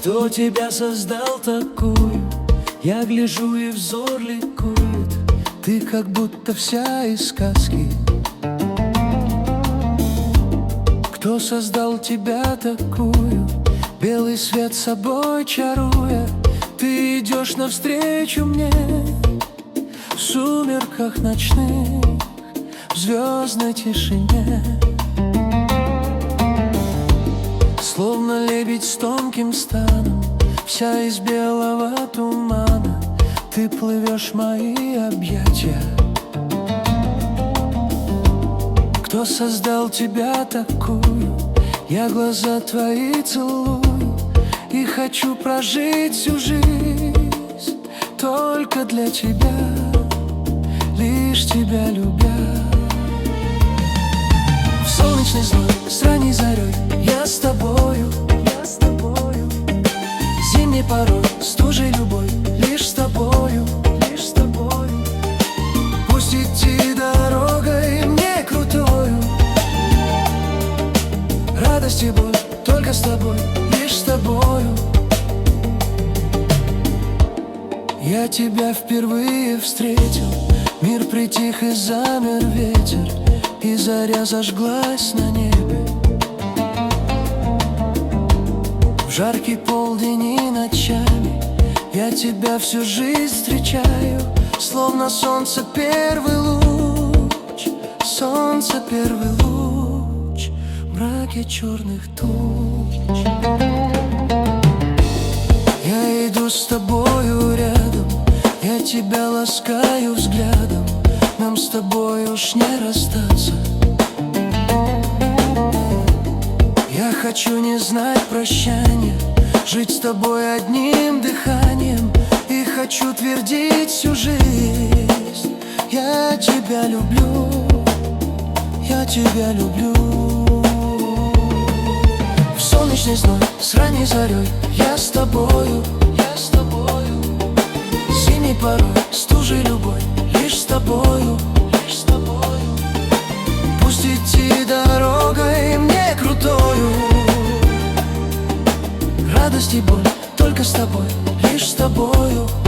Кто тебя создал такую? Я гляжу, и взор ликует. Ты как будто вся из сказки. Кто создал тебя такую? Белый свет собой чаруя, ты идешь навстречу мне в сумерках ночных, в звездной тишине. Словно лебедь с тонким станом, вся из белого тумана, ты плывешь в мои объятия. Кто создал тебя такую? Я глаза твои целую и хочу прожить всю жизнь только для тебя, лишь тебя любя. В солнечный зной, с ранней зарей я с тобою, зимней порой, стужей любой, лишь с тобою, Пусть идти дорогой мне крутою, радость и боль только с тобой, лишь с тобою. Я тебя впервые встретил, мир притих и замер ветер, и заря зажглась на небе. В жаркий полдень и ночами я тебя всю жизнь встречаю, словно солнце первый луч, солнце первый луч в мраке черных туч. Я иду с тобою рядом, я тебя ласкаю взглядом, нам с тобой уж не расстаться. Я хочу не знать прощания, жить с тобой одним дыханием, и хочу твердить всю жизнь: я тебя люблю, я тебя люблю. В солнечный зной, с ранней зарей я с тобою, зимней порой, стужей любой, лишь с тобою, Пусть идти дорогой мне крутою, радость и боль только с тобой, лишь с тобою.